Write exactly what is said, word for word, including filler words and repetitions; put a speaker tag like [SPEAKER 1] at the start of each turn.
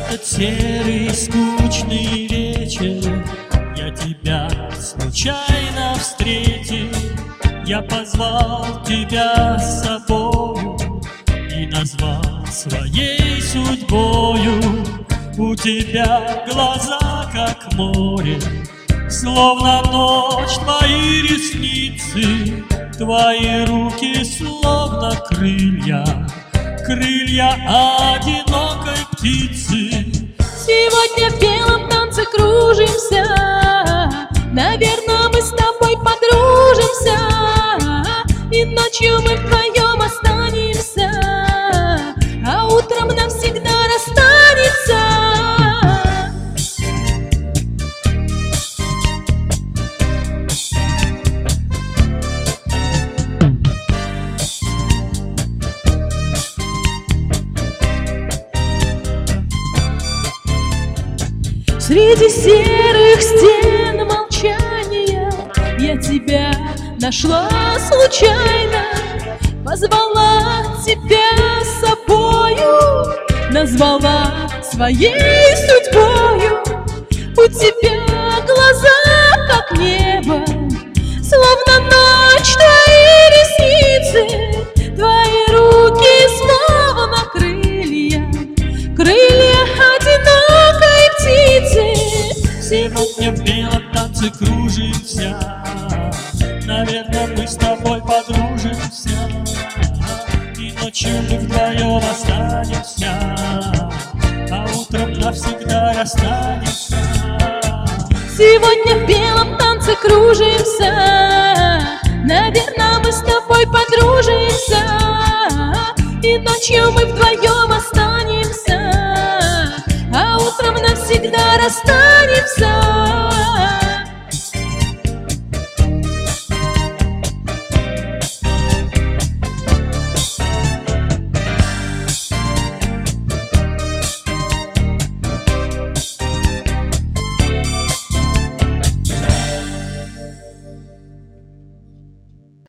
[SPEAKER 1] этот серый скучный вечер я тебя случайно встретил. Я позвал тебя с собою и назвал своей судьбою. У тебя глаза, как море, словно ночь твои ресницы, твои руки, словно крылья, крылья одинокой птицы.
[SPEAKER 2] Сегодня в белом танце кружимся, наверное, мы с тобой подружимся, и ночью мы вдвоем останемся, а утром навсегда расстанемся. Среди серых стен молчания я тебя нашла случайно, позвала тебя с собою, назвала своей судьбою. У тебя глаза, как небо, словно ночь твои ресницы, твои руки, словно крылья, крылья одинокой птицы.
[SPEAKER 1] Сегодня в белом танце кружимся, наверное, мы с тобой подружимся, и ночью мы вдвоем останемся, а утром навсегда расстанемся.
[SPEAKER 2] Сегодня в белом танце кружимся, наверное, мы с тобой подружимся, и ночью мы вдвоем останемся, а утром навсегда расстанемся.